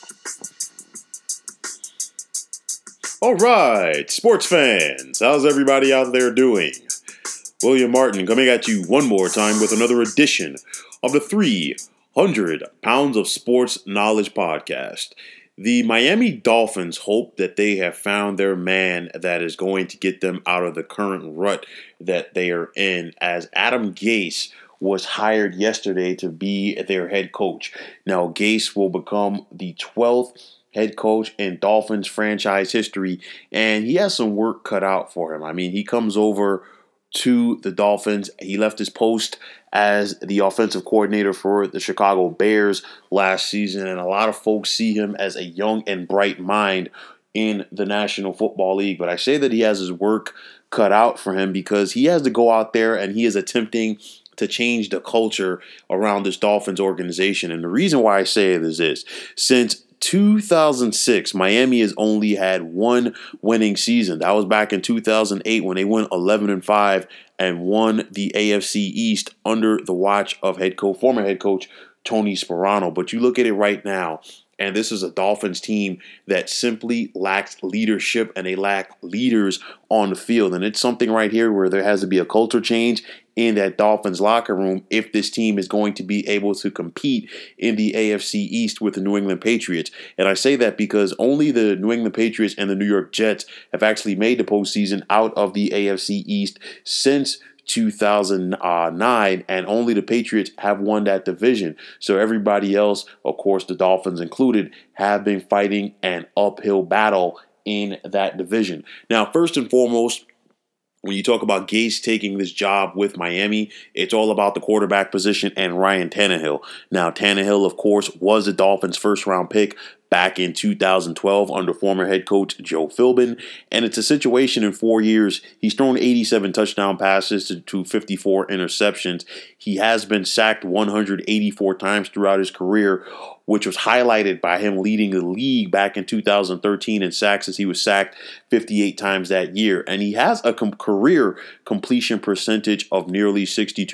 All right, sports fans, how's everybody out there doing? William Martin coming at you one more time with another edition of the 300 Pounds of Sports Knowledge podcast. The Miami Dolphins hope that they have found their man that is going to get them out of the current rut that they are in, as Adam Gase was hired yesterday to be their head coach. Now, Gase will become the 12th head coach in Dolphins franchise history, and he has some work cut out for him. I mean, he comes over to the Dolphins. He left his post as the offensive coordinator for the Chicago Bears last season, and a lot of folks see him as a young and bright mind in the National Football League. But I say that he has his work cut out for him because he has to go out there and he is attempting to change the culture around this Dolphins organization. And the reason why I say it is this: since 2006, Miami has only had one winning season. That was back in 2008 when they went 11-5 and won the AFC East under the watch of former head coach Tony Sparano. But you look at it right now, and this is a Dolphins team that simply lacks leadership, and they lack leaders on the field. And it's something right here where there has to be a culture change in that Dolphins locker room if this team is going to be able to compete in the AFC East with the New England Patriots. And I say that because only the New England Patriots and the New York Jets have actually made the postseason out of the AFC East since 2009, and only the Patriots have won that division. So everybody else, of course, the Dolphins included, have been fighting an uphill battle in that division. Now, first and foremost, when you talk about Gase taking this job with Miami, it's all about the quarterback position and Ryan Tannehill. Now, Tannehill, of course, was the Dolphins' first-round pick back in 2012 under former head coach Joe Philbin. And it's a situation in 4 years. He's thrown 87 touchdown passes to 54 interceptions. He has been sacked 184 times throughout his career, which was highlighted by him leading the league back in 2013 in sacks, as he was sacked 58 times that year. And he has a career completion percentage of nearly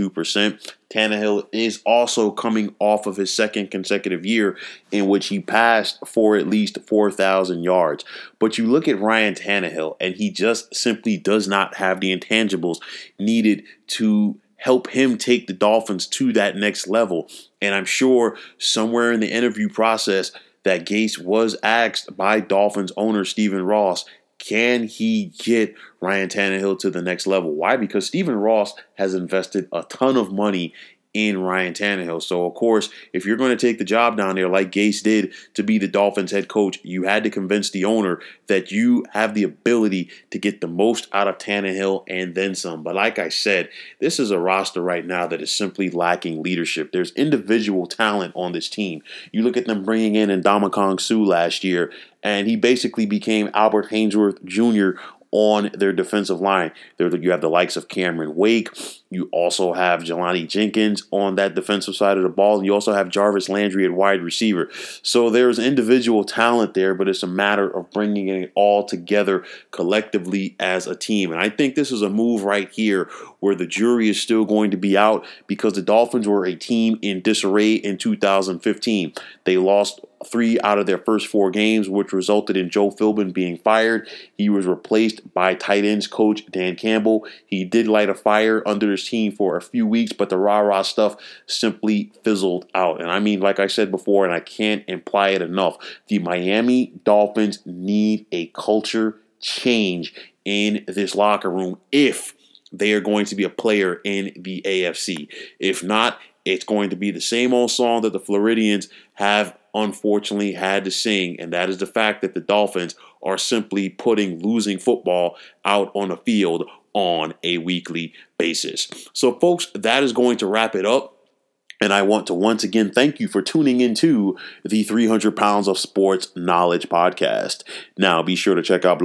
62%. Tannehill is also coming off of his second consecutive year in which he passed for at least 4,000 yards. But you look at Ryan Tannehill, and he just simply does not have the intangibles needed to help him take the Dolphins to that next level. And I'm sure somewhere in the interview process that Gase was asked by Dolphins owner Stephen Ross, can he get Ryan Tannehill to the next level? Why? Because Stephen Ross has invested a ton of money in Ryan Tannehill. So, of course, if you're going to take the job down there like Gase did to be the Dolphins head coach, you had to convince the owner that you have the ability to get the most out of Tannehill and then some. But like I said, this is a roster right now that is simply lacking leadership. There's individual talent on this team. You look at them bringing in Ndamukong Suh last year, and he basically became Albert Haynesworth Jr. on their defensive line. You have the likes of Cameron Wake. You also have Jelani Jenkins on that defensive side of the ball. And you also have Jarvis Landry at wide receiver. So there's individual talent there, but it's a matter of bringing it all together collectively as a team. And I think this is a move right here where the jury is still going to be out, because the Dolphins were a team in disarray in 2015. They lost 3 out of their first 4 games, which resulted in Joe Philbin being fired. He was replaced by tight ends coach Dan Campbell. He did light a fire under his team for a few weeks, but the rah-rah stuff simply fizzled out. And I mean, like I said before, and I can't imply it enough, the Miami Dolphins need a culture change in this locker room if they are going to be a player in the AFC. If not, it's going to be the same old song that the Floridians have unfortunately had to sing, and that is the fact that the Dolphins are simply putting losing football out on the field on a weekly basis. So, folks, that is going to wrap it up. And I want to once again thank you for tuning into the 300 Pounds of Sports Knowledge podcast. Now, be sure to check out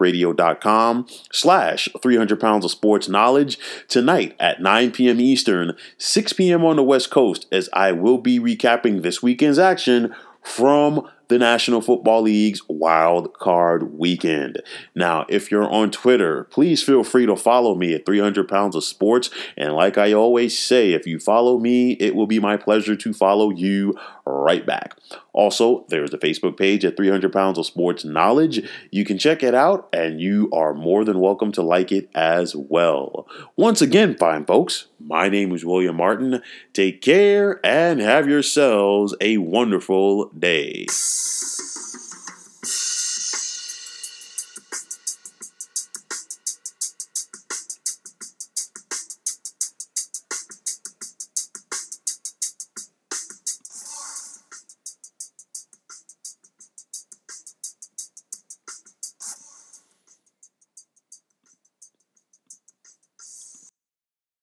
blogtalkradio.com/300 Pounds of Sports Knowledge tonight at 9 p.m. Eastern, 6 p.m. on the West Coast, as I will be recapping this weekend's action from the National Football League's Wild Card Weekend. Now, if you're on Twitter, please feel free to follow me at 300 Pounds of Sports. And like I always say, if you follow me, it will be my pleasure to follow you right back. Also, there's the Facebook page at 300 Pounds of Sports Knowledge. You can check it out, and you are more than welcome to like it as well. Once again, fine folks, my name is William Martin. Take care and have yourselves a wonderful day.